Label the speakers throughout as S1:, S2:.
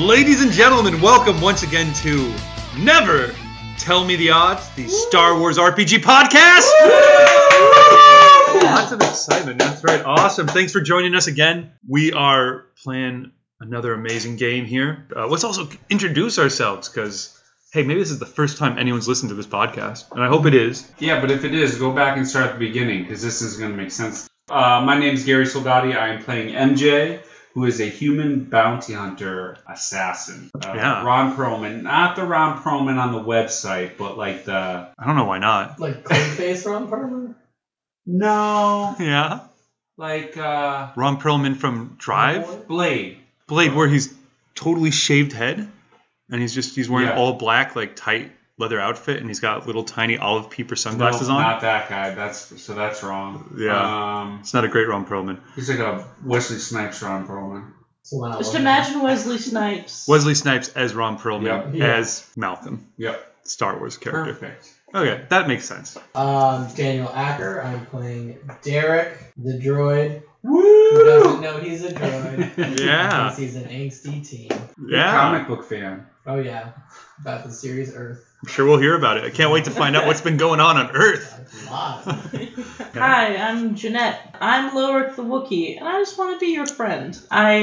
S1: Ladies and gentlemen, welcome once again to Never Tell Me the Odds, the Star Wars RPG podcast. Lots of excitement. That's right. Awesome. Thanks for joining us again. We are playing another amazing game here. Let's also introduce ourselves because, hey, maybe this is the first time anyone's listened to this podcast, and I hope it is.
S2: Yeah, but if it is, go back and start at the beginning because this is going to make sense. My name is Gary Soldati. I am playing MJ, who is a human bounty hunter assassin. Ron Perlman. Not the Ron Perlman on the website, but like the...
S1: I don't know why not.
S3: Like Clayface Ron Perlman?
S2: No.
S1: Yeah?
S2: Like...
S1: Ron Perlman from Drive?
S2: Blade,
S1: where he's totally shaved head, and he's wearing all black, like tight leather outfit, and he's got little tiny olive peeper sunglasses on.
S2: Not that guy. That's wrong.
S1: Yeah. It's not a great Ron Perlman.
S2: He's like a Wesley Snipes Ron Perlman.
S4: Just imagine Wesley Snipes.
S1: Wesley Snipes as Ron Perlman as Malcolm.
S2: Yep.
S1: Star Wars character.
S2: Perfect.
S1: Okay, that makes sense.
S3: Daniel Acker. I'm playing Derek, the droid.
S2: Woo!
S3: Who doesn't know he's a droid.
S1: Yeah.
S3: Because he's an angsty teen.
S1: Yeah.
S2: Comic book fan.
S3: Oh, yeah. About the series Earth.
S1: I'm sure we'll hear about it. I can't wait to find out what's been going on Earth.
S3: A lot.
S4: Hi, I'm Jeanette. I'm Lorik the Wookiee, and I just want to be your friend.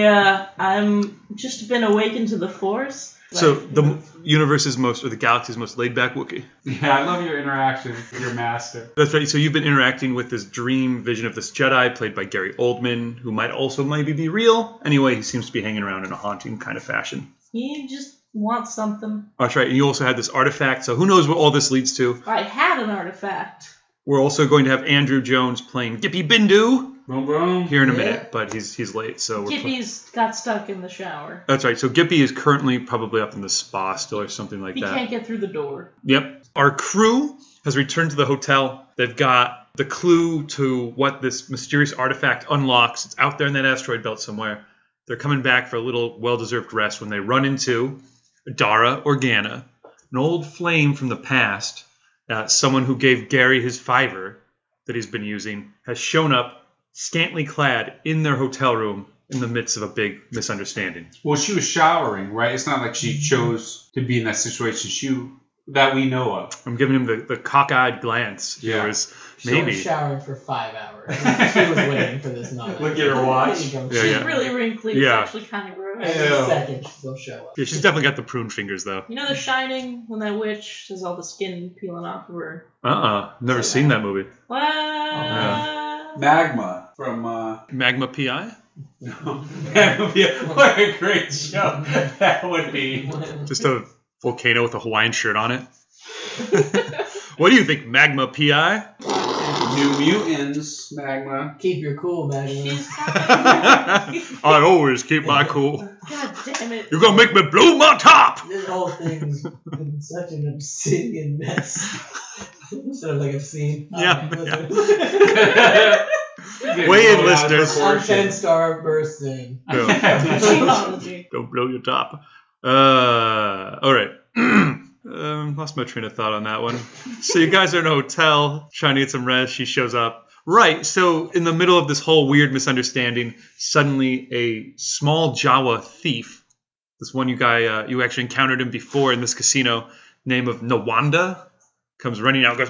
S4: I'm just been awakened to the Force.
S1: So the galaxy's most laid-back Wookiee.
S2: Yeah, I love your interaction with your master.
S1: That's right. So you've been interacting with this dream vision of this Jedi, played by Gary Oldman, who might also maybe be real. Anyway, he seems to be hanging around in a haunting kind of fashion.
S4: He just wants something.
S1: Oh, that's right. And you also had this artifact, so who knows what all this leads to.
S4: I had an artifact.
S1: We're also going to have Andrew Jones playing Gippy Bindu
S2: Boom, boom.
S1: here in a minute, but he's late, so
S4: Gippy's got stuck in the shower.
S1: That's right. So Gippy is currently probably up in the spa still or something like that.
S4: He can't get through the door.
S1: Yep. Our crew has returned to the hotel. They've got the clue to what this mysterious artifact unlocks. It's out there in that asteroid belt somewhere. They're coming back for a little well-deserved rest when they run into Dara Organa, an old flame from the past. Someone who gave Gary his $5 that he's been using has shown up scantily clad in their hotel room in the midst of a big misunderstanding.
S2: Well, she was showering, right? It's not like she chose to be in that situation that we know of.
S1: I'm giving him the cockeyed glance.
S2: Yeah.
S3: She was showering for 5 hours. She was waiting for this moment.
S2: Look at her watch.
S4: She's really wrinkly. It's actually kind of gross.
S3: Every second she'll show up.
S1: Yeah, she's definitely got the prune fingers, though.
S4: You know The Shining, when that witch has all the skin peeling off of her?
S1: Never seen that movie.
S4: What?
S2: Magma from...
S1: Magma P.I.?
S2: What a great show that would be.
S1: Just a volcano with a Hawaiian shirt on it. What do you think, Magma P.I.?
S2: New Mutants, Magma.
S3: Keep your cool, Magma.
S1: I always keep my cool.
S4: God damn it.
S1: You're going to make me blow my top!
S3: This whole thing's been such an obsidian mess. Instead of like obscene.
S1: Yeah.
S2: Weigh
S1: Weigh in, listeners.
S3: I'm 10-star bursting.
S1: No.
S4: Gemology.
S1: Don't blow your top. All right. Lost my train of thought on that one. So you guys are in a hotel trying to get some rest. She shows up. Right. So in the middle of this whole weird misunderstanding, suddenly a small Jawa thief, this one you actually encountered him before in this casino, name of Nawanda, comes running out, goes,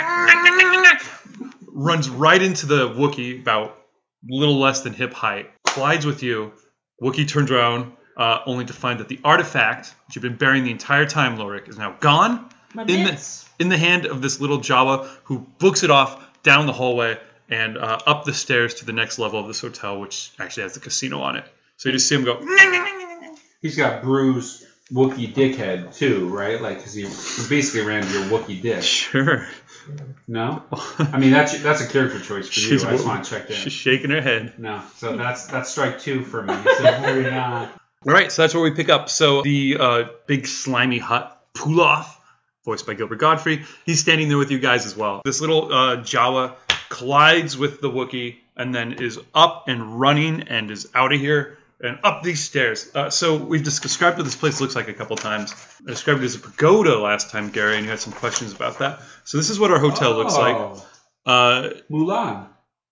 S1: runs right into the Wookiee, about a little less than hip height, collides with you. Wookiee turns around, only to find that the artifact, which you've been burying the entire time, Lorik, is now gone in the hand of this little Jawa, who books it off down the hallway and up the stairs to the next level of this hotel, which actually has the casino on it. So you just see him go.
S2: He's got bruised Wookiee dickhead too, right? Like, because he basically ran your Wookiee dick.
S1: Sure.
S2: No? I mean, that's a character choice for you. I just want to check that.
S1: She's shaking her head.
S2: No. So that's strike 2 for me. So maybe not.
S1: All right, so that's where we pick up. So the big slimy hut, Puloth, voiced by Gilbert Godfrey, he's standing there with you guys as well. This little Jawa collides with the Wookiee and then is up and running and is out of here and up these stairs. So we've described what this place looks like a couple times. I described it as a pagoda last time, Gary, and you had some questions about that. So this is what our hotel looks like.
S2: Mulan.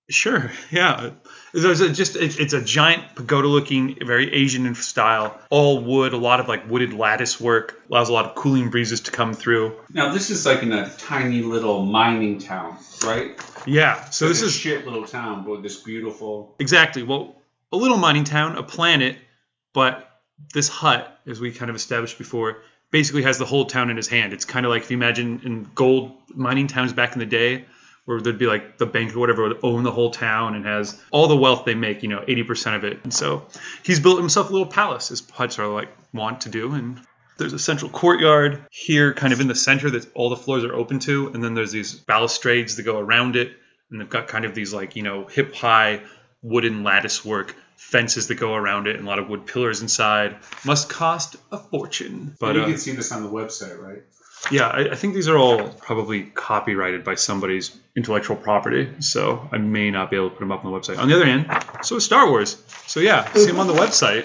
S1: Sure, yeah. It's a giant pagoda-looking, very Asian in style, all wood, a lot of like wooded lattice work, allows a lot of cooling breezes to come through.
S2: Now this is like in a tiny little mining town, right?
S1: Yeah, so
S2: It's
S1: this is
S2: a shit little town, but this beautiful.
S1: exactly well, a little mining town, a planet, but this hut, as we kind of established before, basically has the whole town in his hand. It's kind of like if you imagine in gold mining towns back in the day, where there'd be like the bank or whatever would own the whole town and has all the wealth they make, 80% of it. And so he's built himself a little palace, as huts are like want to do. And there's a central courtyard here kind of in the center that all the floors are open to. And then there's these balustrades that go around it. And they've got kind of these like, hip high wooden lattice work fences that go around it and a lot of wood pillars inside. Must cost a fortune.
S2: But you can see this on the website, right?
S1: Yeah, I think these are all probably copyrighted by somebody's intellectual property, so I may not be able to put them up on the website. On the other hand, so is Star Wars. So yeah, see them on the website.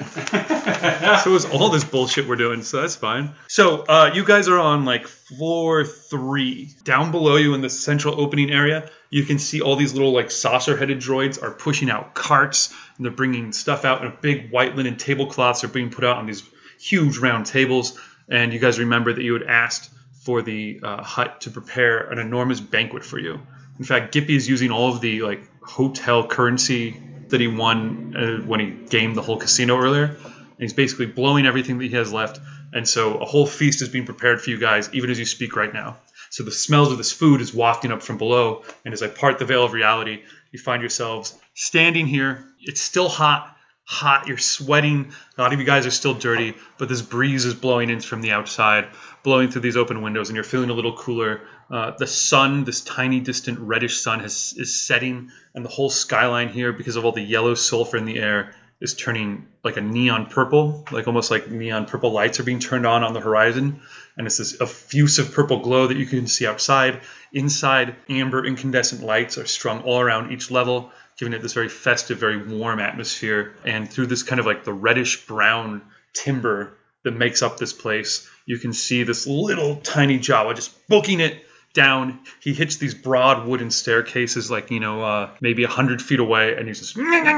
S1: So is all this bullshit we're doing, so that's fine. So you guys are on like floor 3. Down below you in the central opening area, you can see all these little like saucer-headed droids are pushing out carts, and they're bringing stuff out, and big white linen tablecloths are being put out on these huge round tables. And you guys remember that you had asked for the hut to prepare an enormous banquet for you. In fact, Gippy is using all of the like hotel currency that he won when he gamed the whole casino earlier. And he's basically blowing everything that he has left. And so a whole feast is being prepared for you guys, even as you speak right now. So the smells of this food is wafting up from below. And as I part the veil of reality, you find yourselves standing here. It's still hot, you're sweating. A lot of you guys are still dirty, but this breeze is blowing in from the outside, blowing through these open windows, and you're feeling a little cooler. The sun, this tiny, distant, reddish sun, is setting, and the whole skyline here, because of all the yellow sulfur in the air, is turning like a neon purple, like almost like neon purple lights are being turned on the horizon, and it's this effusive purple glow that you can see outside. Inside, amber incandescent lights are strung all around each level, giving it this very festive, very warm atmosphere. And through this kind of like the reddish-brown timber that makes up this place, you can see this little tiny Jawa just booking it down. He hits these broad wooden staircases like, maybe 100 feet away, and he's just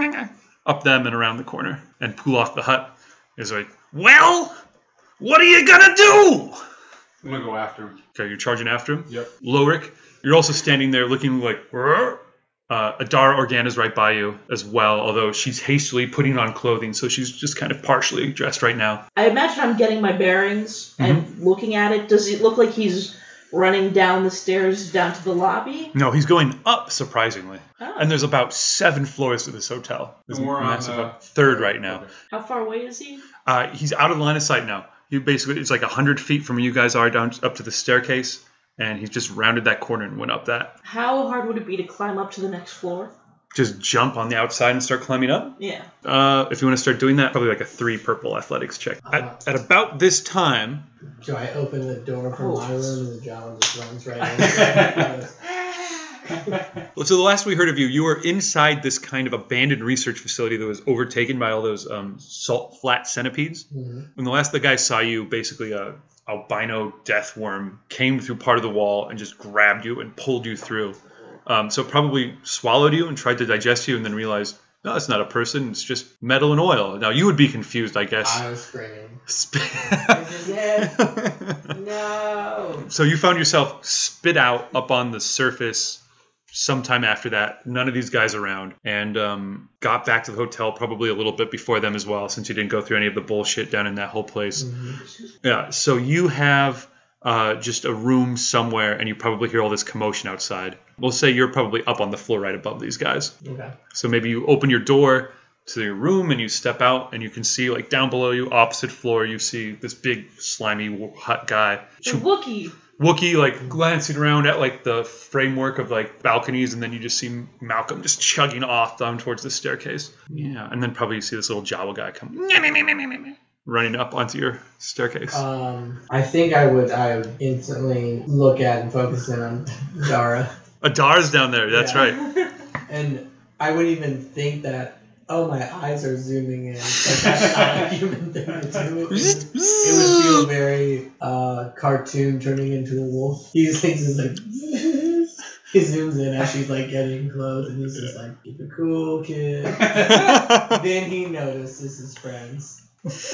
S1: up them and around the corner. And Puloff the Hut is like, well, what are you gonna do?
S2: I'm gonna go after him.
S1: Okay, you're charging after him?
S2: Yep.
S1: Lorik, you're also standing there looking like... Adara Organa's right by you as well, although she's hastily putting on clothing, so she's just kind of partially dressed right now.
S4: I imagine I'm getting my bearings and looking at it. Does it look like he's running down the stairs down to the lobby?
S1: No, he's going up, surprisingly.
S4: Oh.
S1: And there's about 7 floors to this hotel. There's
S2: We're on
S1: a third right now.
S2: Okay.
S4: How far away is he?
S1: He's out of the line of sight now. It's like 100 feet from where you guys are down up to the staircase. And he's just rounded that corner and went up that.
S4: How hard would it be to climb up to the next floor?
S1: Just jump on the outside and start climbing up?
S4: Yeah.
S1: If you want to start doing that, probably like a 3 purple athletics check. At about this time...
S3: Do I open the door from my room and the Jawa just runs right in?
S1: Well, so the last we heard of you, you were inside this kind of abandoned research facility that was overtaken by all those salt flat centipedes.
S3: Mm-hmm.
S1: When the last the guy saw you, basically albino death worm came through part of the wall and just grabbed you and pulled you through. So it probably swallowed you and tried to digest you and then realized, no, it's not a person. It's just metal and oil. Now, you would be confused, I guess.
S3: I was screaming. This is it. No.
S1: So you found yourself spit out up on the surface sometime after that. None of these guys around. And got back to the hotel probably a little bit before them as well, since you didn't go through any of the bullshit down in that whole place. Mm-hmm. Yeah, so you have just a room somewhere, and you probably hear all this commotion outside. We'll say you're probably up on the floor right above these guys.
S3: Okay.
S1: So maybe you open your door to your room, and you step out, and you can see, like, down below you, opposite floor, you see this big, slimy hut guy.
S4: The Wookiee.
S1: Wookiee, like, glancing around at, like, the framework of, like, balconies, and then you just see Malcolm just chugging off down towards the staircase. Yeah, and then probably you see this little Jawa guy come running up onto your staircase.
S3: I think I would instantly look at and focus in on Dara.
S1: Adara's down there, that's right.
S3: And I wouldn't even think that, my eyes are zooming in. Like, that's not a human thing to do. It would feel very cartoon turning into a wolf. He thinks it's like... He zooms in as she's like getting close, and he's just like, "Keep it cool, kid." Then he notices his friends. And he's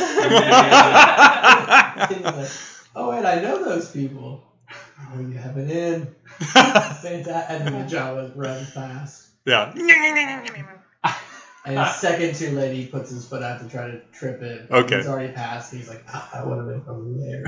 S3: like, "Oh, wait, I know those people. Oh, you have an in." And then the Jawa runs past.
S1: Yeah.
S3: And a second too late, he puts his foot out to try to trip it.
S1: Okay.
S3: He's already passed. He's like, I would have been from there.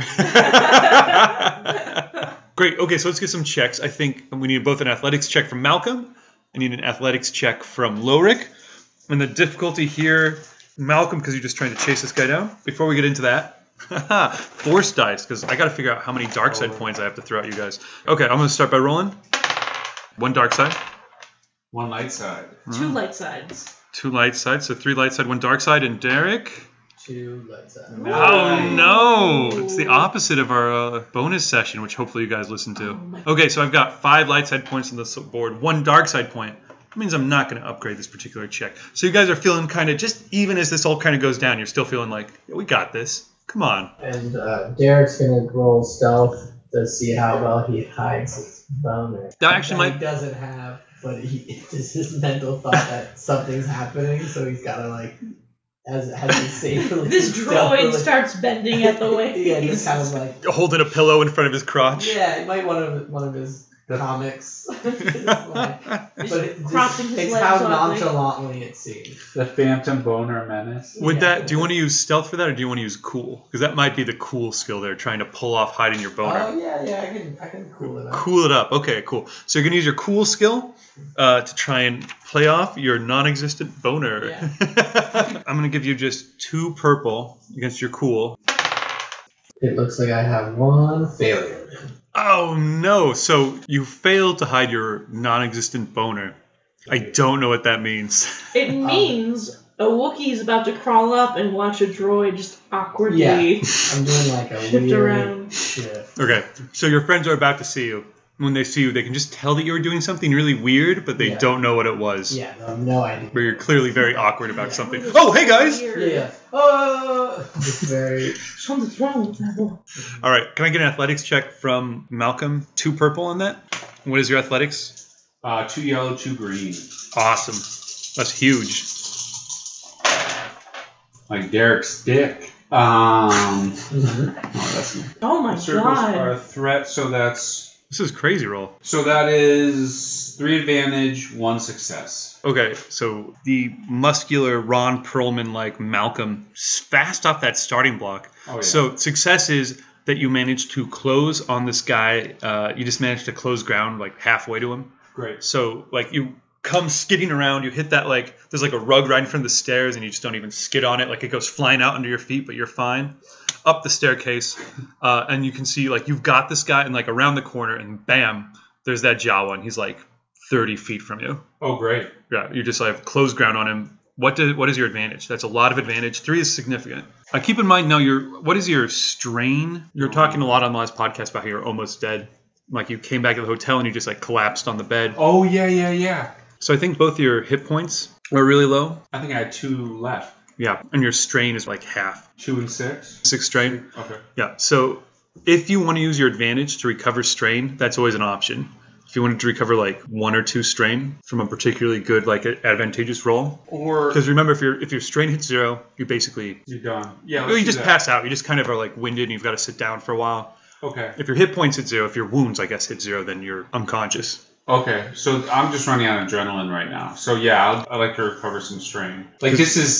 S1: Great. Okay, so let's get some checks. I think we need both an athletics check from Malcolm. I need an athletics check from Lorik. And the difficulty here, Malcolm, because you're just trying to chase this guy down. Before we get into that, force dice, because I got to figure out how many dark side points I have to throw at you guys. Okay, I'm going to start by rolling. 1 dark side.
S2: 1 light side.
S4: 2 light sides.
S1: 2 light sides, so 3 light side, 1 dark side, and Derek?
S3: 2 light sides.
S1: Oh no! It's the opposite of our bonus session, which hopefully you guys listen to. Okay, so I've got 5 light side points on the board, 1 dark side point. That means I'm not going to upgrade this particular check. So you guys are feeling kind of, just even as this all kind of goes down, you're still feeling like, yeah, we got this. Come on.
S3: And Derek's going to roll stealth to see how well he hides his boner.
S1: That actually
S3: He doesn't have, but it's just his mental thought that something's happening, so he's got to like, as he safely.
S4: This droid starts bending at the waist.
S3: Yeah, just kind of like
S1: holding a pillow in front of his crotch.
S3: Yeah, it might one of his comics.
S4: Crossing his
S3: it's
S4: legs
S3: how
S4: softly.
S3: nonchalantly it seems.
S2: The Phantom Boner Menace.
S1: Would that? Do you want to use stealth for that, or do you want to use cool? Because that might be the cool skill there, trying to pull off hiding your boner.
S3: Oh yeah, I can cool it up.
S1: Cool it up. Okay, cool. So you're gonna use your cool skill to try and play off your non-existent boner.
S3: Yeah.
S1: I'm gonna give you just 2 purple against your cool.
S3: It looks like I have 1 failure.
S1: Oh no! So you failed to hide your non-existent boner. I don't know what that means.
S4: It means a Wookiee is about to crawl up and watch a droid just awkwardly
S3: I'm doing like a
S4: shift
S3: weird
S4: around.
S3: shift.
S1: Okay, so your friends are about to see you. When they see you, they can just tell that you were doing something really weird, but they don't know what it was.
S3: Yeah, no idea.
S1: But you're clearly very awkward about something. Oh, hey guys!
S3: Yeah. Oh, it's very.
S4: Something's wrong with that boy.
S1: All right, can I get an athletics check from Malcolm? 2 purple on that. What is your athletics?
S2: 2 yellow, 2 green.
S1: Awesome. That's huge.
S2: Like Derek's dick. Oh, that's
S4: Oh my
S2: circles are
S4: god.
S2: a threat, so that's.
S1: This is crazy roll.
S2: So that is 3 advantage, 1 success.
S1: Okay, so the muscular Ron Perlman like Malcolm fast off that starting block.
S2: Oh yeah.
S1: So success is that you managed to close on this guy. You just managed to close ground like halfway to him.
S2: Great.
S1: So like you come skidding around, you hit that like there's like a rug right in front of the stairs, and you just don't even skid on it. Like it goes flying out under your feet, but you're fine. Up the staircase, and you can see like you've got this guy, and like around the corner, and bam, there's that Jawa, and he's like 30 feet from you.
S2: Oh, great.
S1: Yeah, you just like close ground on him. What is your advantage? That's a lot of advantage. 3 is significant. Keep in mind now what is your strain? You're talking a lot on the last podcast about how you're almost dead. Like you came back to the hotel and you just like collapsed on the bed.
S2: Oh, yeah.
S1: So I think both your hit points are really low.
S2: I think I had 2 left.
S1: Yeah, and your strain is like half.
S2: 2 and 6?
S1: 6 strain.
S2: Okay.
S1: Yeah, so if you want to use your advantage to recover strain, that's always an option. If you wanted to recover like 1 or 2 strain from a particularly good like advantageous roll,
S2: Or
S1: because remember if your strain hits 0, you basically
S2: you're done. Yeah.
S1: you just pass out. You just kind of are like winded and you've got to sit down for a while.
S2: Okay.
S1: If your hit points hit 0, if your wounds I guess hit 0, then you're unconscious.
S2: Okay, so I'm just running on adrenaline right now. So yeah, I like to recover some strain. Like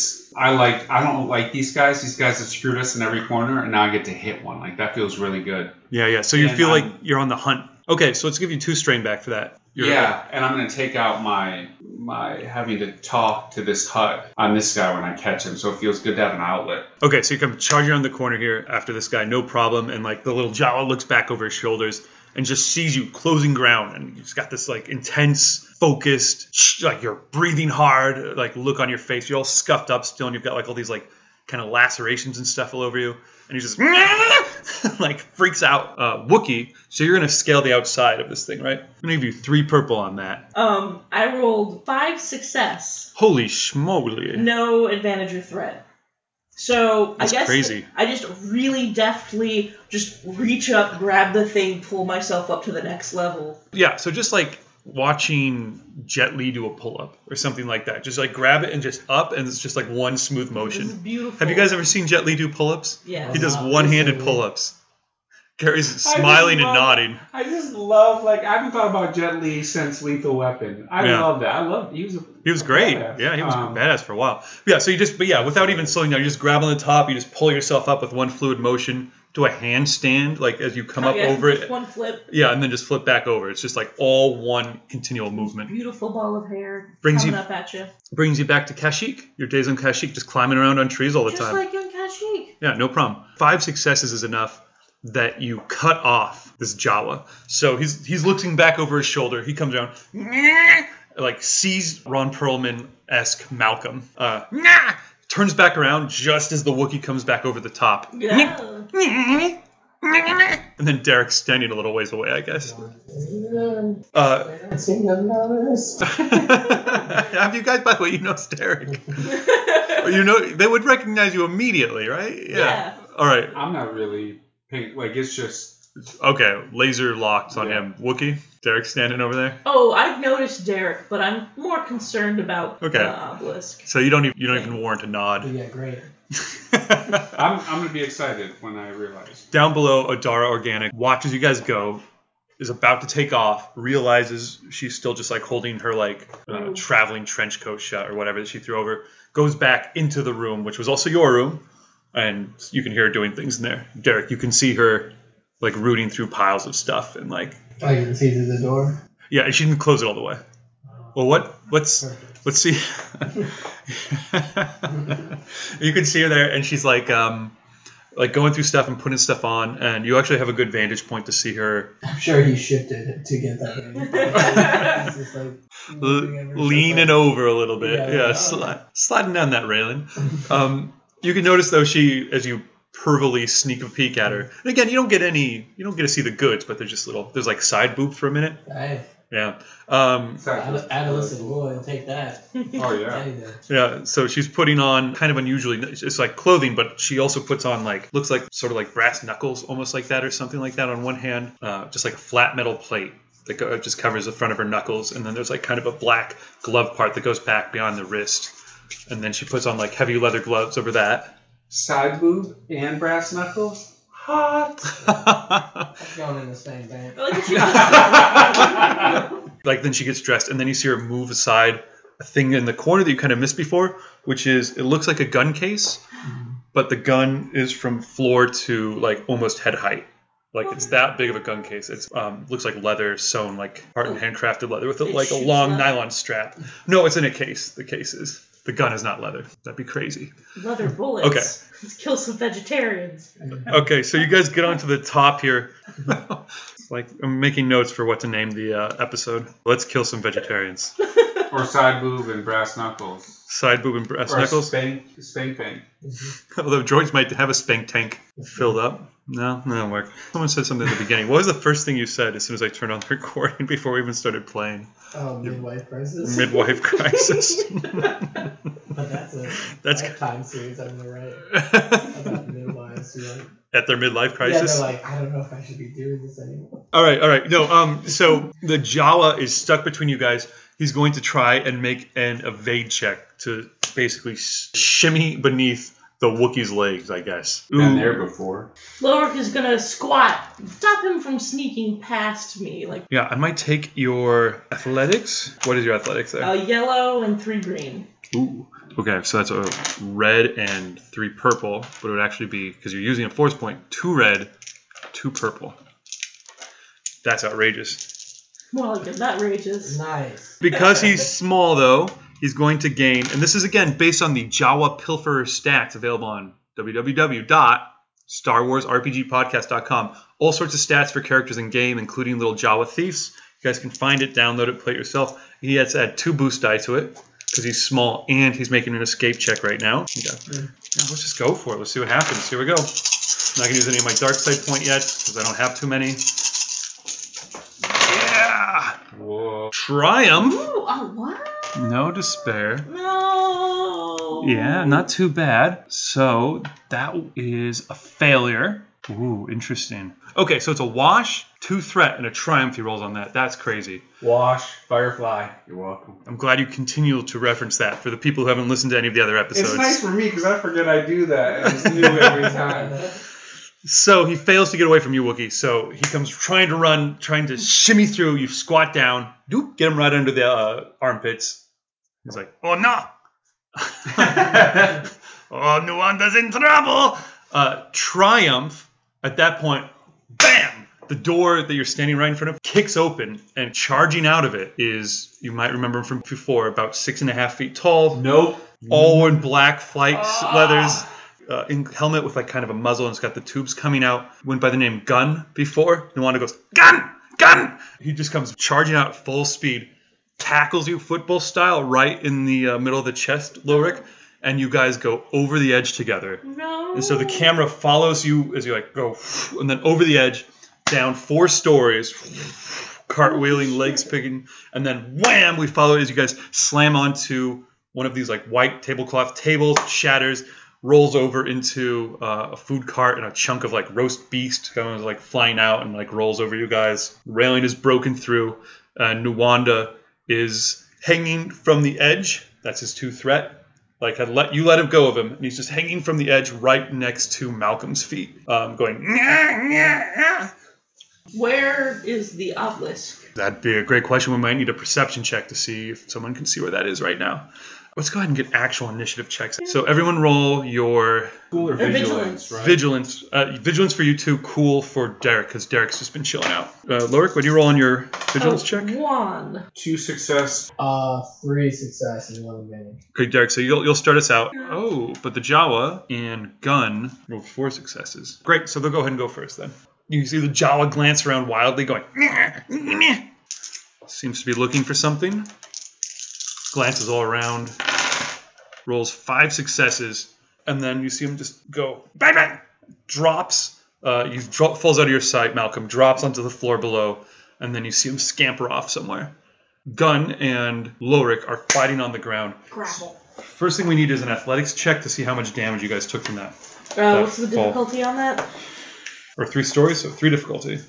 S2: I don't like these guys. These guys have screwed us in every corner, and now I get to hit one. Like that feels really good.
S1: Yeah. So you feel like you're on the hunt. Okay, so let's give you 2 strain back for that.
S2: And I'm gonna take out my having to talk to this hut on this guy when I catch him. So it feels good to have an outlet.
S1: Okay, so you come charging around the corner here after this guy, no problem, and like the little Jawa looks back over his shoulders and just sees you closing ground, and you've got this like intense, focused, like you're breathing hard, like look on your face. You're all scuffed up still, and you've got like all these like kind of lacerations and stuff all over you, and he just like freaks out. Wookiee, so you're gonna scale the outside of this thing, right? I'm gonna give you 3 purple on that.
S4: I rolled 5 success.
S1: Holy schmoly.
S4: No advantage or threat. So
S1: That's
S4: I guess
S1: crazy.
S4: I just really deftly just reach up, grab the thing, pull myself up to the next level.
S1: Yeah, so just like watching Jet Li do a pull-up or something like that. Just like grab it and just up, and it's just like one smooth motion.
S4: This is beautiful.
S1: Have you guys ever seen Jet Li do pull-ups?
S4: Yeah.
S1: He does one-handed
S3: recently.
S1: pull-ups. Gary's smiling and nodding.
S2: I just love, like, I haven't thought about Jet Li since Lethal Weapon. I love that. He was
S1: great.
S2: badass.
S1: Yeah, he was badass for a while. Yeah, so without even slowing down, you just grab on the top, you just pull yourself up with one fluid motion, do a handstand, like as you come up over it.
S4: One flip.
S1: Yeah, and then just flip back over. It's just like all one continual movement.
S4: Beautiful ball of hair
S1: Brings
S4: coming
S1: you-
S4: up at you.
S1: Brings you back to Kashyyyk. Your days on Kashyyyk, just climbing around on trees all the
S4: Just
S1: time.
S4: like in Kashyyyk.
S1: Yeah, no problem. 5 successes is enough that you cut off this Jawa. So he's looking back over his shoulder. He comes around, like sees Ron Perlman-esque Malcolm. Turns back around just as the Wookiee comes back over the top.
S4: Yeah.
S1: And then Derek's standing a little ways away, I guess. Have you guys, by the way, you know it's Derek. You know, they would recognize you immediately, right?
S4: Yeah.
S1: All right.
S2: I'm not really paying, like, it's just...
S1: Okay, laser locked on him. Wookiee, Derek standing over there.
S4: Oh, I've noticed Derek, but I'm more concerned about
S1: Okay.
S4: the obelisk.
S1: So you don't even warrant a nod.
S3: Yeah, great.
S2: I'm going to be excited when I realize.
S1: Down below, Adara Organic watches you guys go, is about to take off, realizes she's still just like holding her like traveling trench coat shut or whatever that she threw over, goes back into the room, which was also your room, and you can hear her doing things in there. Derek, you can see her like rooting through piles of stuff and like...
S3: Oh, you can see through the door?
S1: Yeah, and she didn't close it all the way. Well, let's see. You can see her there, and she's like going through stuff and putting stuff on, and you actually have a good vantage point to see her.
S3: I'm sure he shifted to get that. He's just like
S1: leaning over a little bit.
S3: Yeah,
S1: sliding down that railing. You can notice though, as you pervily sneak a peek at her, and again, you don't get to see the goods, but they're just there's like side boobs for a minute.
S3: Hey,
S1: Yeah.
S3: adolescent boy, I'll take that.
S2: Oh, yeah.
S3: Any day.
S1: Yeah, so she's putting on kind of unusually, it's like clothing, but she also puts on looks like sort of like brass knuckles, almost like that or something like that on one hand, just like a flat metal plate that just covers the front of her knuckles, and then there's like kind of a black glove part that goes back beyond the wrist, and then she puts on like heavy leather gloves over that.
S2: Side boob and brass knuckles? Hot.
S3: That's going in the same bank.
S1: Like then she gets dressed, and then you see her move aside a thing in the corner that you kind of missed before, which is it looks like a gun case, but the gun is from floor to like almost head height. Like it's that big of a gun case. It's looks like leather sewn, like part and handcrafted leather with like a long nylon strap. No, it's in a case. The case is. The gun is not leather. That'd be crazy.
S4: Leather bullets.
S1: Okay.
S4: Let's kill some vegetarians.
S1: Okay, so you guys get onto the top here. Like I'm making notes for what to name the episode. Let's kill some vegetarians.
S2: Or side boob and brass knuckles.
S1: Side boob and brass
S2: Or
S1: knuckles.
S2: spank bank.
S1: Although droids might have a spank tank filled up. No, that won't work. Someone said something at the beginning. What was the first thing you said as soon as I turned on the recording before we even started playing?
S3: Oh, midwife crisis.
S1: Midwife crisis.
S3: But that's a time series I'm gonna write about midwives who
S1: At their midlife
S3: yeah,
S1: crisis.
S3: they're like, I don't know if I should be doing this anymore.
S1: All right. No, so the Jawa is stuck between you guys. He's going to try and make an evade check to basically shimmy beneath the Wookiee's legs, I guess.
S2: Been there before.
S4: Lorik is gonna squat, stop him from sneaking past me.
S1: Yeah, I might take your athletics. What is your athletics there?
S4: Yellow and 3 green.
S1: Ooh. Okay, so that's a red and 3 purple, but it would actually be, because you're using a force point, 2 red, 2 purple. That's outrageous.
S4: More like that outrageous.
S3: Nice.
S1: Because he's small, though, he's going to gain, and this is, again, based on the Jawa Pilferer stats available on www.StarWarsRPGpodcast.com. All sorts of stats for characters in game, including little Jawa thieves. You guys can find it, download it, play it yourself. He has to add 2 boost die to it, because he's small, and he's making an escape check right now. Okay. Yeah, let's just go for it. Let's see what happens. Here we go. I'm not going to use any of my dark side point yet, because I don't have too many. Yeah!
S2: Whoa.
S1: Triumph!
S4: Ooh, oh, what?
S1: No despair.
S4: No.
S1: Yeah, not too bad. So that is a failure. Ooh, interesting. Okay, so it's a wash, 2 threat, and a triumph he rolls on that. That's crazy.
S2: Wash, Firefly. You're welcome.
S1: I'm glad you continue to reference that for the people who haven't listened to any of the other episodes.
S2: It's nice for me because I forget I do that. And it's new every time.
S1: So he fails to get away from you, Wookiee. So he comes trying to run, trying to shimmy through. You squat down, doop, get him right under the armpits. He's like, oh no. Oh, Nuwanda's in trouble. Triumph. At that point, bam! The door that you're standing right in front of kicks open, and charging out of it is, you might remember from before, about 6.5 feet tall.
S2: Nope.
S1: All in black flight leathers, in helmet with like kind of a muzzle, and it's got the tubes coming out. Went by the name Gun before. Nuwanda goes, Gun! Gun! He just comes charging out at full speed, tackles you football style right in the middle of the chest, Lorik, and you guys go over the edge together.
S4: No.
S1: And so the camera follows you as you like go, and then over the edge, down 4 stories, cartwheeling, legs picking, and then wham! We follow as you guys slam onto one of these like white tablecloth tables, shatters, rolls over into a food cart, and a chunk of like roast beast kind of like flying out and like rolls over you guys. Railing is broken through. Nuwanda is hanging from the edge. That's his 2 threat. Like, you let him go of him, and he's just hanging from the edge right next to Malcolm's feet, going, nyah, nyah.
S4: Where is the obelisk?
S1: That'd be a great question. We might need a perception check to see if someone can see where that is right now. Let's go ahead and get actual initiative checks. So everyone roll your...
S2: Cool or vigilance, right?
S1: Vigilance. Vigilance for you two, cool for Derek, because Derek's just been chilling out. Lorik, what do you roll on your vigilance check?
S4: 1.
S2: 2 success.
S3: 3 success and 1 advantage.
S1: Okay, Derek, so you'll start us out. Oh, but the Jawa and Gun rolled 4 successes. Great, so they'll go ahead and go first then. You can see the Jawa glance around wildly going, nyah, nyah. Seems to be looking for something. Glances all around. Rolls 5 successes. And then you see him just go, bang, bang. Drops. Falls out of your sight, Malcolm. Drops onto the floor below. And then you see him scamper off somewhere. Gun and Lorik are fighting on the ground.
S4: Grapple.
S1: First thing we need is an athletics check to see how much damage you guys took from that.
S4: What's the difficulty on that?
S1: Or 3 stories, so 3 difficulty.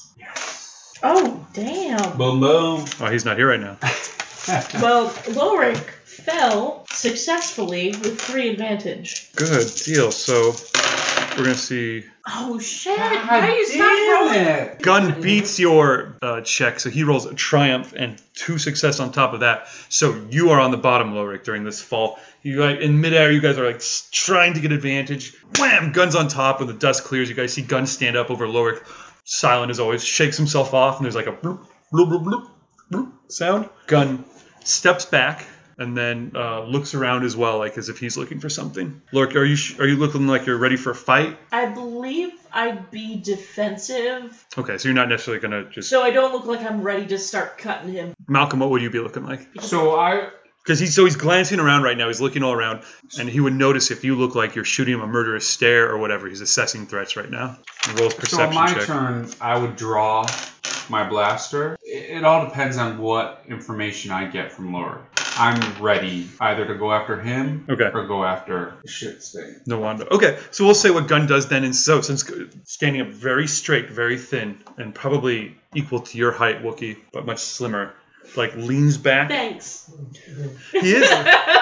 S4: Oh, damn.
S2: Boom, boom.
S1: Oh, he's not here right now.
S4: Well, Lorik fell successfully with 3 advantage.
S1: Good deal. So we're going to see...
S4: Oh, shit.
S2: God
S4: Why are you
S2: damn
S4: rolling?
S2: it.
S1: Gun beats your check, so he rolls a triumph and 2 success on top of that. So you are on the bottom, Lorik, during this fall. In midair, you guys are like trying to get advantage. Wham! Gun's on top. When the dust clears, you guys see Gun stand up over Lorik. Silent as always, shakes himself off, and there's like a bloop, bloop, bloop, bloop, bloop sound. Gun steps back and then looks around as well, like as if he's looking for something. Lorik, are you looking like you're ready for a fight?
S4: I believe I'd be defensive.
S1: Okay, so you're not necessarily gonna just...
S4: So I don't look like I'm ready to start cutting him.
S1: Malcolm, what would you be looking like? Because he's glancing around right now. He's looking all around, and he would notice if you look like you're shooting him a murderous stare or whatever. He's assessing threats right now. He rolls perception
S2: So on my
S1: check.
S2: turn, I would draw my blaster. It all depends on what information I get from Lorik. I'm ready either to go after him or go after the shit stain.
S1: Nuwanda. Okay, so we'll say what Gun does then. And so, since standing up very straight, very thin, and probably equal to your height, Wookiee, but much slimmer, like leans back.
S4: Thanks.
S1: He is.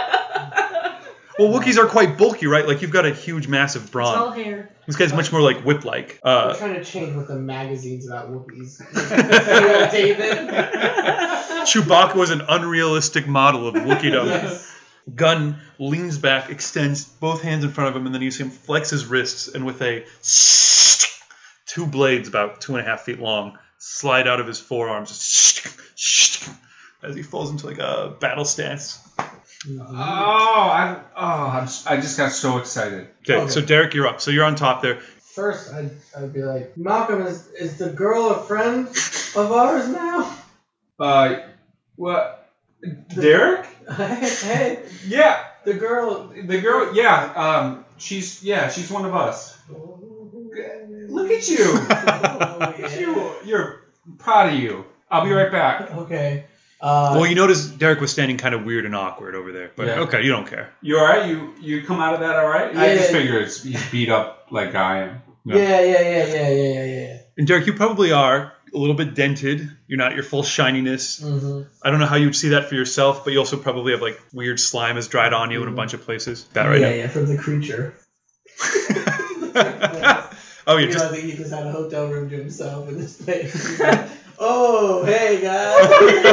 S1: Well, Wookiees are quite bulky, right? Like you've got a huge, massive brawn.
S4: It's all hair.
S1: This guy's much more like whip-like.
S3: I'm trying to change what the magazines about Wookiees. David.
S1: Chewbacca was an unrealistic model of Wookieedom.
S3: Yes.
S1: Gun leans back, extends both hands in front of him, and then you see him flex his wrists, and with a 2 blades about 2.5 feet long slide out of his forearms as he falls into like a battle stance.
S2: I just got so excited.
S1: Okay, so Derek, you're up. So you're on top there.
S3: First, I'd be like, Malcolm, is the girl a friend of ours now?
S2: What? Derek?
S3: Hey,
S2: Yeah.
S3: the girl.
S2: Yeah. She's one of us. Look at you.
S3: Oh, yeah.
S2: You're proud of you. I'll be right back.
S3: Okay.
S1: Well, you notice Derek was standing kind of weird and awkward over there, but
S2: Yeah.
S1: okay, you don't care.
S2: You all right? You come out of that all right? I just figure he's beat up like I am.
S1: No.
S3: Yeah.
S1: And Derek, you probably are a little bit dented. You're not your full shininess.
S3: Mm-hmm.
S1: I don't know how you'd see that for yourself, but you also probably have like weird slime has dried on you in a bunch of places. That right now?
S3: Yeah, from the creature.
S1: Oh,
S3: I think he just had a hotel room to himself in this place. He's like, oh, hey guys.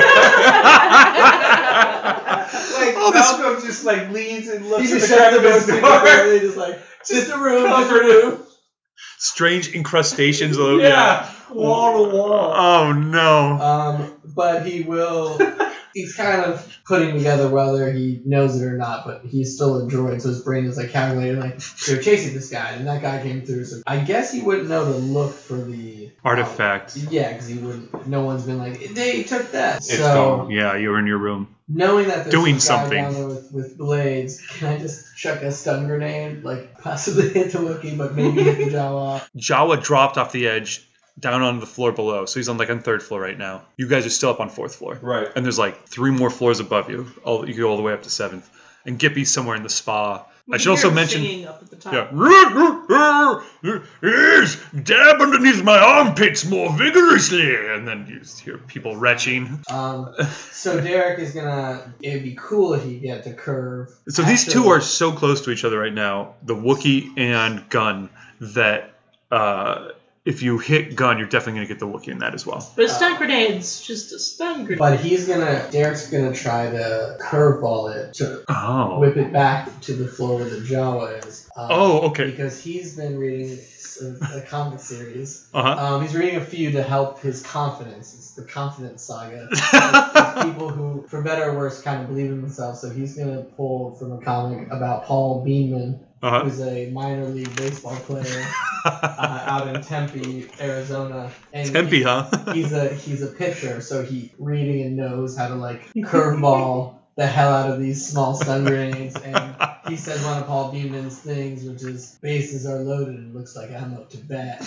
S2: Malcolm just like leans and looks
S3: He
S2: at
S3: just
S2: the
S3: shuts the
S2: crevice
S3: door.
S2: door.
S3: They just like, just a room.
S1: Strange incrustations.
S2: Yeah, wall to wall.
S1: Oh no.
S3: But he will. He's kind of putting together whether he knows it or not, but he's still a droid, so his brain is like calculating, like, they're chasing this guy, and that guy came through, so I guess he wouldn't know to look for the
S1: Artifact.
S3: Yeah, because he wouldn't. No one's been like, they took that.
S2: It's
S3: so
S2: gone.
S1: Yeah, you were in your room.
S3: knowing that there's
S1: Doing
S3: this guy
S1: something.
S3: down there with blades, can I just chuck a stun grenade, like possibly hit the Wookiee, but maybe hit the Jawa?
S1: Jawa dropped off the edge down onto the floor below, so he's on third floor right now. You guys are still up on fourth floor.
S2: Right.
S1: And there's like 3 more floors above you. You go all the way up to 7th. And Gippy's somewhere in the spa. I should also mention.
S4: Singing up at the top.
S1: Yeah. Yes, dab underneath my armpits more vigorously. And then you just hear people retching.
S3: So Derek is gonna. It'd be cool if he get to curve.
S1: So these two are so close to each other right now, the Wookiee and Gun, that if you hit Gun, you're definitely going to get the Wookiee in that as well.
S4: But a stun grenade's just a stun grenade.
S3: But Derek's gonna try to curveball it to whip it back to the floor where the Jawa is.
S1: Okay.
S3: Because he's been reading a comic series.
S1: Uh-huh.
S3: He's reading a few to help his confidence. It's the Confidence Saga. It's people who, for better or worse, kind of believe in themselves. So he's gonna pull from a comic about Paul Beanman, who's a minor league baseball player out in Tempe, Arizona. And
S1: Tempe, huh?
S3: He's a pitcher, so he reading and knows how to like curveball the hell out of these small stun grenades. And he says one of Paul Beeman's things, which is bases are loaded and looks like I'm up to bat.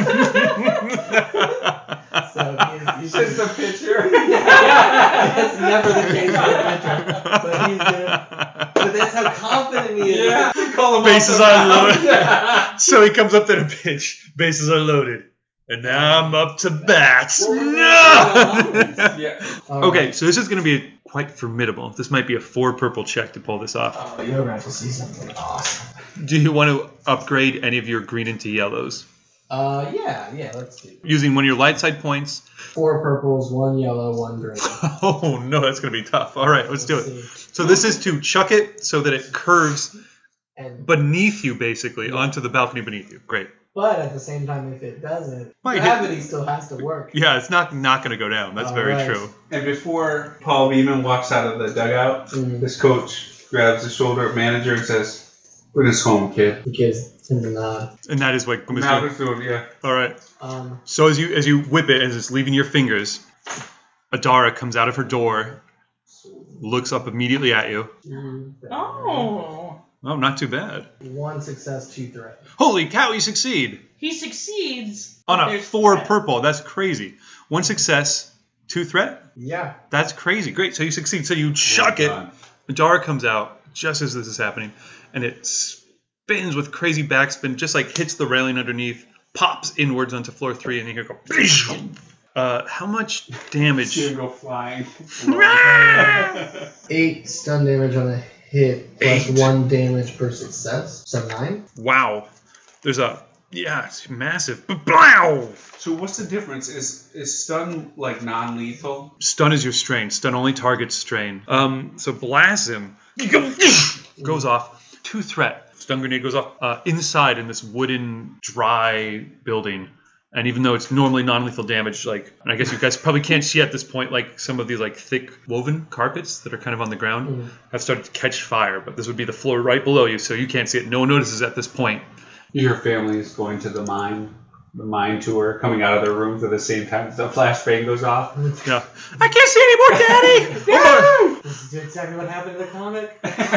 S3: So he's
S2: Just the pitcher.
S3: That's never the case for the pitcher. But he's gonna. But that's how confident he is.
S2: Yeah. We call him
S1: Bases are loaded. So he comes up to the pitch. Bases are loaded. And now I'm up to bats. No!
S2: Yeah.
S1: Okay, so this is going to be quite formidable. This might be a 4 purple check to pull this off.
S3: Oh, you're about to see something awesome.
S1: Do you want to upgrade any of your green into yellows?
S3: Yeah, let's do it.
S1: Using one of your light side points.
S3: 4 purples, 1 yellow, 1 green.
S1: Oh, no, that's going to be tough. All right, let's do it. So this is to chuck it so that it curves
S3: And,
S1: beneath you, basically, onto the balcony beneath you. Great.
S3: but at the same time, if it doesn't,
S1: Well, you
S3: gravity still has to work.
S1: Yeah, it's not going to go down. That's very
S3: Right.
S1: true.
S2: And before Paul Beeman walks out of the dugout, his coach grabs the shoulder of manager and says, "Bring us home, kid."
S3: The kids tend to nod.
S1: And that is what Mr.
S2: Malcolm, yeah.
S1: All right. So as you whip it, as it's leaving your fingers, Adara comes out of her door, looks up immediately at you. Oh, not too bad.
S3: 1 success, 2 threat.
S1: Holy cow, you succeed!
S4: He succeeds.
S1: On
S4: but
S1: a
S4: there's
S1: 4
S4: threat.
S1: purple. That's crazy. 1 success, 2 threat?
S3: Yeah.
S1: That's crazy. Great. So you succeed. So you chuck it. Adara comes out just as this is happening, and it spins with crazy backspin, just like hits the railing underneath, pops inwards onto floor 3, and you hear go. How much damage?
S2: You go flying.
S3: 8 stun damage on a hit, plus
S1: 8.
S3: 1 damage per success. So 9?
S1: Wow. There's it's massive. Blow!
S2: So what's the difference? Is stun like non-lethal?
S1: Stun is your strain. Stun only targets strain. So blast him. Goes off. 2 threat. Stun grenade goes off inside in this wooden, dry building. And even though it's normally non-lethal damage, and I guess you guys probably can't see at this point, like some of these thick woven carpets that are kind of on the ground have started to catch fire. But this would be the floor right below you, so you can't see it. No one notices at this point.
S2: Your family is going to the mine tour, coming out of their rooms at the same time as the flashbang goes off.
S1: Yeah. I can't see anymore, Daddy!
S3: This is exactly what happened in the comic.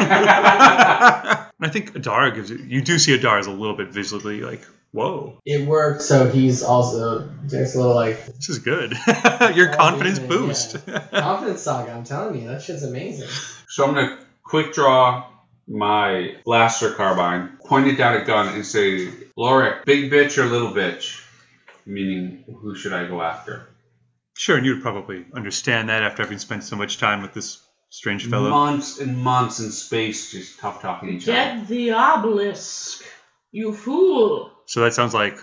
S1: I think Adara gives you do see Adara is a little bit visually whoa.
S3: It worked, so he's also just a little
S1: this is good. Your confidence boost.
S3: Confidence Saga, I'm telling you, that shit's amazing.
S2: So I'm going to quick draw my blaster carbine, point it down at gun, and say, Lorik, big bitch or little bitch? Meaning, who should I go after?
S1: Sure, and you'd probably understand that after having spent so much time with this strange fellow.
S2: Months and months in space just tough talking each other.
S4: Get the obelisk, you fool.
S1: So that sounds like...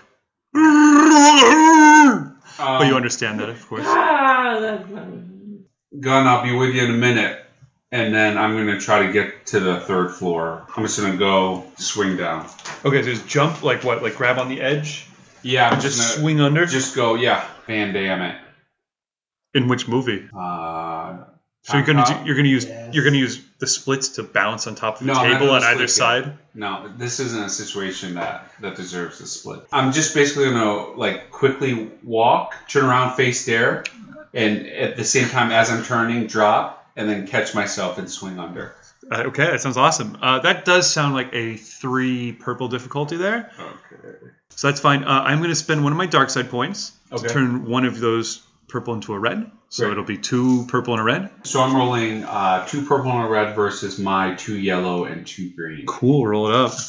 S1: but you understand that, of course.
S2: Gun, I'll be with you in a minute. And then I'm going to try to get to the 3rd floor. I'm just going to go swing down.
S1: Okay, so just jump, like what? Like grab on the edge?
S2: Yeah.
S1: And just swing under?
S2: Just go, yeah. Van Damme it.
S1: In which movie? So you're gonna use the splits to bounce on top of the table on either side?
S2: No, this isn't a situation that deserves a split. I'm just basically gonna like quickly walk, turn around, face there, and at the same time as I'm turning, drop, and then catch myself and swing under.
S1: Okay, that sounds awesome. That does sound like a 3 purple difficulty there.
S2: Okay.
S1: So that's fine. I'm gonna spend one of my dark side points to turn one of those purple into a red. So it'll be 2 purple and a red.
S2: So I'm rolling 2 purple and a red versus my 2 yellow and 2 green.
S1: Cool, roll it up.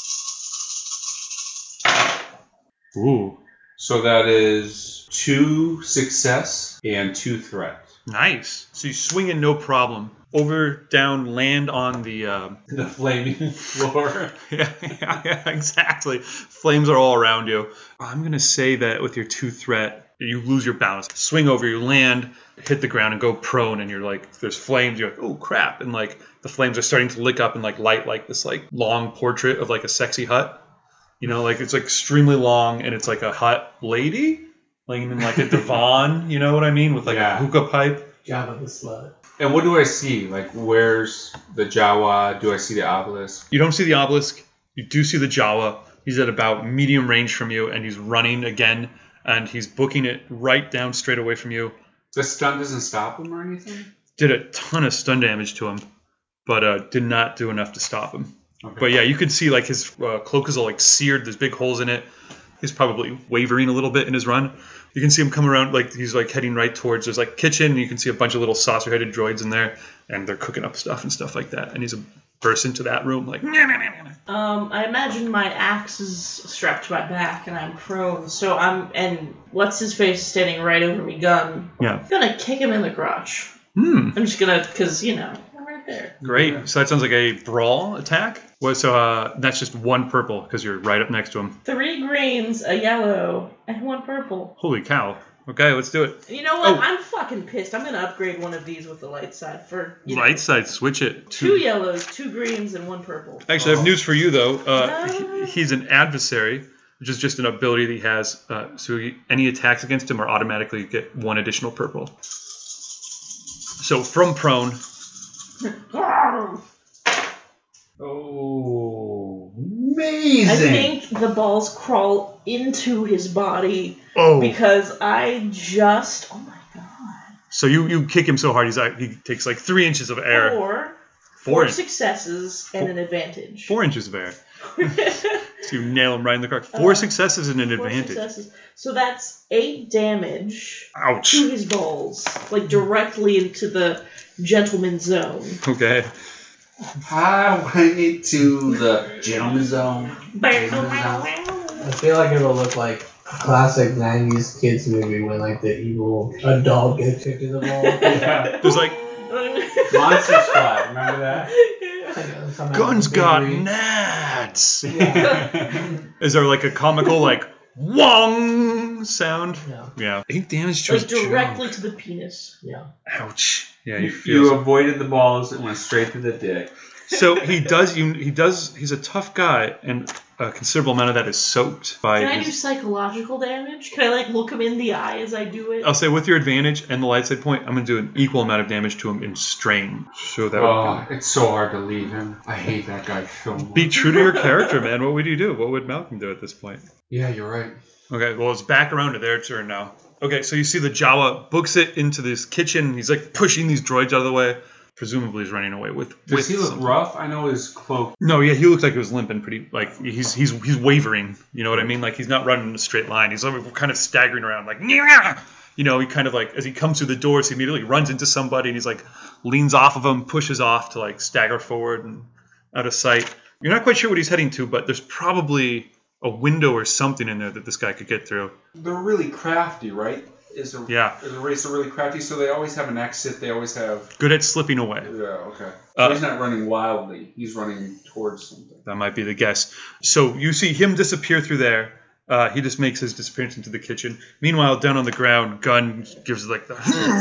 S1: Ooh.
S2: So that is 2 success and 2 threat.
S1: Nice. So you swing in no problem. Over, down, land on the
S2: flaming floor.
S1: yeah, exactly. Flames are all around you. I'm going to say that with your 2 threat, you lose your balance. Swing over, you land, hit the ground, and go prone, and you're like, there's flames. You're like, oh, crap. And, like, the flames are starting to lick up and, like, light, like, this, like, long portrait of, like, a sexy hut. You know, like, it's, like, extremely long, and it's, like, a hut lady, like, in, like, a divan, you know what I mean? With, like, a hookah pipe.
S3: Jabba the slut.
S2: And what do I see? Like, where's the Jawa? Do I see the obelisk?
S1: You don't see the obelisk. You do see the Jawa. He's at about medium range from you, and he's running again, and he's booking it right down straight away from you.
S2: The stun doesn't stop him or anything?
S1: Did a ton of stun damage to him, but did not do enough to stop him.
S2: Okay.
S1: But yeah, you could see like his cloak is all like seared. There's big holes in it. He's probably wavering a little bit in his run. You can see him come around, like he's like heading right towards, there's like kitchen, and you can see a bunch of little saucer-headed droids in there, and they're cooking up stuff and stuff like that. And he's burst into that room like.
S4: I imagine my axe is strapped to my back, and I'm prone. So and what's his face standing right over me, gun.
S1: Yeah.
S4: I'm gonna kick him in the crotch. I'm just gonna, cause I'm right there.
S1: Great. So that sounds like a brawl attack. Well, so that's just 1 purple because you're right up next to him.
S4: 3 greens, a yellow, and 1 purple.
S1: Holy cow. Okay, let's do it.
S4: You know what? Oh. I'm fucking pissed. I'm gonna upgrade one of these with the light side for
S1: light side. Switch it.
S4: 2 yellows, 2 greens, and 1 purple.
S1: Actually, I have news for you though. He's an adversary, which is just an ability that he has. So any attacks against him are automatically get 1 additional purple. So from prone.
S2: Oh, amazing!
S4: I think the balls crawl into his body because I just... Oh, my God.
S1: So you kick him so hard, he takes like 3 inches of air.
S4: 4 successes and an advantage.
S1: 4 inches of air. So you nail him right in the crotch. 4 successes and an advantage. 4 successes.
S4: So that's 8 damage
S1: Ouch.
S4: To his balls. Like directly into the gentleman's zone.
S1: Okay.
S2: Highway to the gentleman's zone.
S3: I feel like it'll look like a classic 90s kids movie when like the evil adult gets kicked in the ball.
S1: Yeah. There's like
S2: Monster Squad, remember that?
S1: Guns got nads. Yeah. Is there like a comical like wong sound? Yeah. 8 damage to his
S4: directly to the penis.
S3: Yeah.
S1: Ouch. Yeah,
S2: you avoided the balls and went straight to the dick.
S1: So he does. He's a tough guy, and a considerable amount of that is soaked by.
S4: Can I do psychological damage? Can I like look him in the eye as I do it?
S1: I'll say with your advantage and the light side point, I'm gonna do an equal amount of damage to him in strain. So that
S2: it's so hard to leave him. I hate that guy so much.
S1: Be true to your character, man. What would you do? What would Malcolm do at this point?
S2: Yeah, you're right.
S1: Okay, well it's back around to their turn now. Okay, so you see the Jawa books it into this kitchen. He's like pushing these droids out of the way. Presumably he's running away with.
S2: Does he look rough? I know his cloak.
S1: No, yeah, he looks like he was limping pretty. Like he's wavering. You know what I mean? Like he's not running in a straight line. He's kind of staggering around, like you know. He kind of like as he comes through the doors, he immediately runs into somebody and he's like leans off of him, pushes off to like stagger forward and out of sight. You're not quite sure what he's heading to, but there's probably a window or something in there that this guy could get through.
S2: They're really crafty, right? Is a racer really crafty? So they always have an exit. They always have...
S1: Good at slipping away.
S2: Yeah, okay. So he's not running wildly. He's running towards something.
S1: That might be the guess. So you see him disappear through there. He just makes his disappearance into the kitchen. Meanwhile, down on the ground, Gunn gives like the...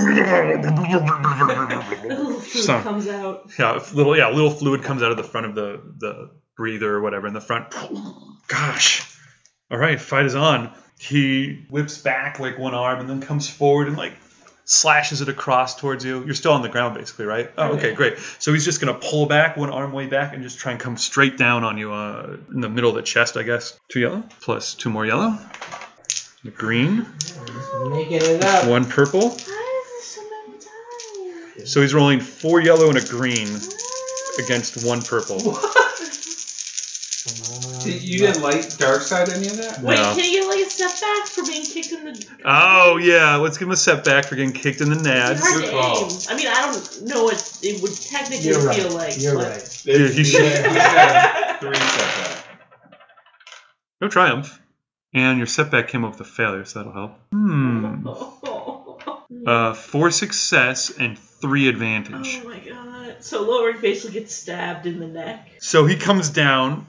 S4: Fluid comes out.
S1: Little fluid comes out of the front of the breather or whatever in the front. Gosh. All right, fight is on. He whips back like one arm and then comes forward and like slashes it across towards you. You're still on the ground basically, right? Oh, okay, great. So he's just going to pull back one arm way back and just try and come straight down on you in the middle of the chest, I guess. 2 yellow plus 2 more yellow. The green.
S3: Making it up.
S1: 1 purple.
S4: Why is this so many times?
S1: So he's rolling 4 yellow and a green against 1 purple.
S2: What? You didn't like Dark Side any of that?
S4: Wait,
S1: No.
S4: can you get like a setback for being kicked in the...
S1: Oh, yeah. Let's give him a setback for getting kicked in the nads.
S4: It's hard to aim. I mean, I don't know what it would technically feel like.
S3: You're
S4: but...
S3: right.
S1: Yeah, he should.
S2: He's got 3 setbacks.
S1: No triumph. And your setback came up with a failure, so that'll help. 4 success and 3 advantage.
S4: Oh my god. So Lorik basically gets stabbed in the neck.
S1: So he comes down,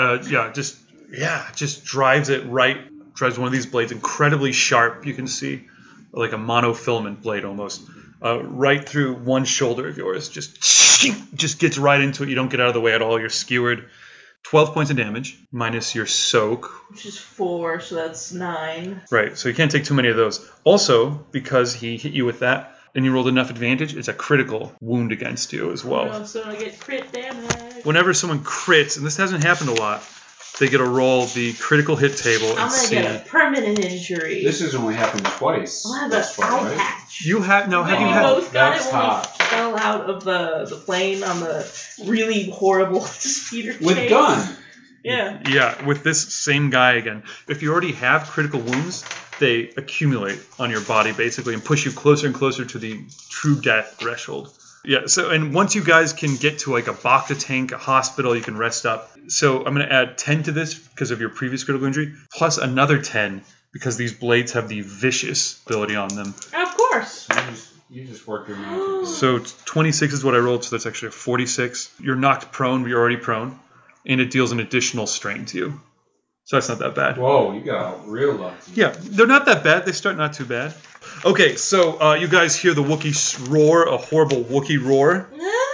S1: just drives it right, drives one of these blades incredibly sharp, you can see, like a monofilament blade almost, right through one shoulder of yours, just gets right into it. You don't get out of the way at all, you're skewered. 12 points of damage, minus your soak.
S4: Which is 4, so that's 9.
S1: Right, so you can't take too many of those. Also, because he hit you with that, and you rolled enough advantage, it's a critical wound against you as well.
S4: Oh, so I get crit damage.
S1: Whenever someone crits, and this hasn't happened a lot, they get to roll the critical hit table and
S4: I'm going to get a permanent injury.
S2: This has only happened twice.
S4: I'll have a eye patch.
S1: You have no. Have
S4: We
S1: you had?
S4: both got
S2: That's
S4: it when
S2: hot.
S4: we fell out of the plane on the really horrible speeder
S2: With
S4: chase.
S2: Gun.
S4: Yeah.
S1: Yeah, with this same guy again. If you already have critical wounds, they accumulate on your body basically and push you closer and closer to the true death threshold. Yeah. So, and once you guys can get to like a Bacta tank, a hospital, you can rest up. So I'm going to add 10 to this because of your previous critical injury, plus another 10 because these blades have the vicious ability on them.
S4: Of course.
S2: You just worked your magic.
S1: So 26 is what I rolled, so that's actually a 46. You're knocked prone, but you're already prone, and it deals an additional strain to you. So that's not that bad.
S2: Whoa, you got real lucky.
S1: Yeah, they're not that bad. They start not too bad. Okay, so you guys hear the Wookiee roar, a horrible Wookiee roar.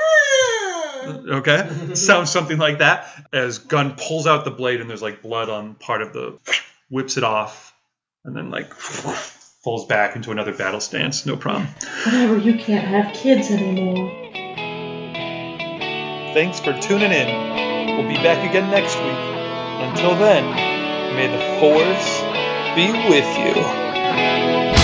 S1: Okay, sounds something like that. As Gun pulls out the blade and there's like blood on part of the, whips it off, and then like falls back into another battle stance. No problem.
S4: Whatever, you can't have kids anymore.
S1: Thanks for tuning in. We'll be back again next week. Until then, may the Force be with you.